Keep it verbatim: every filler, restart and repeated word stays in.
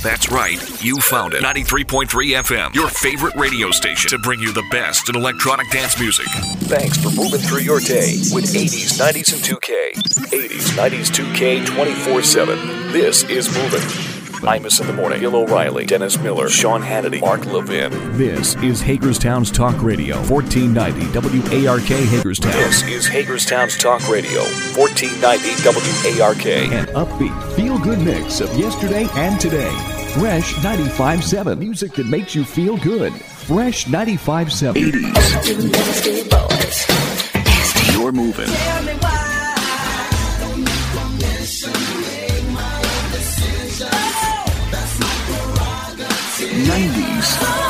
That's right, you found it. ninety-three point three F M, your favorite radio station to bring you the best in electronic dance music. Thanks for moving through your day with eighties, nineties, and two K. eighties, nineties, two K, twenty-four seven. This is Moving. Imus in the Morning, Bill O'Reilly, Dennis Miller, Sean Hannity, Mark Levin. This is Hagerstown's Talk Radio, fourteen ninety W A R K Hagerstown. This is Hagerstown's Talk Radio, fourteen ninety W A R K. An upbeat, feel-good mix of yesterday and today. Fresh ninety-five point seven. Music that makes you feel good. Fresh ninety-five point seven. eighties. You're moving. nineties.